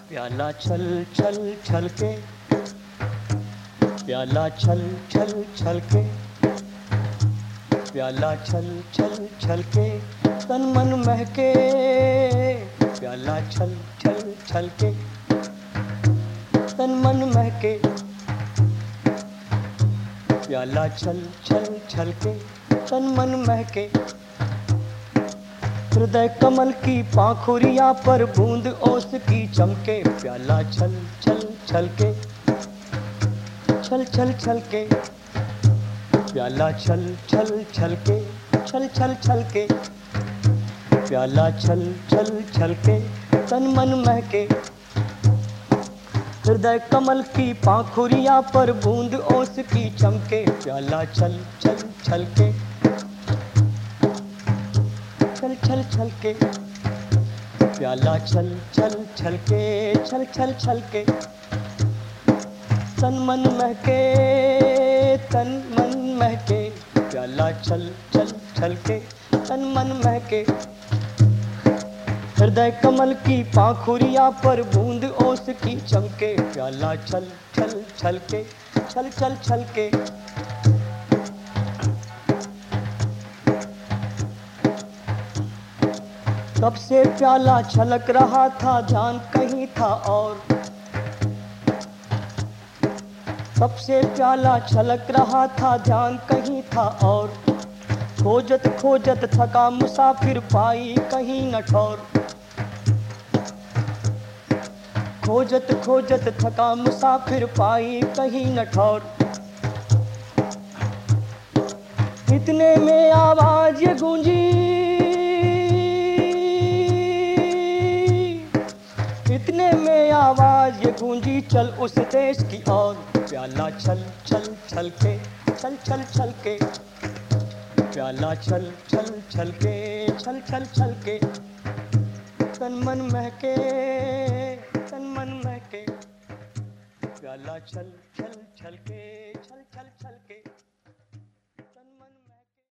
प्याला छल छल छल के, प्याला छल छल छल के, प्याला छल छल छल के, तन मन महके। प्याला छल छल छल के, तन मन महके। प्याला छल छल छल के, तन मन महके। हृदय कमल की पाखुरिया पर बूंद ओस की चमके। प्याला छल छल छल के, छल छल छल के। प्याला छल छल छल के, छल छल छल के। प्याला छल छल छल के, तन मन महके। हृदय कमल की पाखुरिया पर बूंद ओस की चमके। प्याला छल छल छल के, छल छल छल के। प्याला छल छल छल के, छल छल छल के। तन मन महके, तन मन महके। प्याला छल छल छल के, तन मन महके। हृदय कमल की पाखुरिया पर बूंद ओस की चमके। प्याला छल छल छल के, छल छल छल के। कब से प्याला छलक रहा था, ध्यान कहीं था और। कब से प्याला छलक रहा था, ध्यान कहीं था और। खोजत खोजत थका मुसाफिर, पाई कहीं न ठौर। खोजत खोजत थका मुसाफिर, पाई कहीं न ठौर। इतने में आवाज ये गूंजी, इतने में आवाज ये गूंजी, चल उस देश की ओर। प्याला छल छल छल के, छल छल छल के। प्याला छल छल छल के, छल छल छल के। तन मन महके, तन मन महके। प्याला छल छल छल के, छल छल छल के।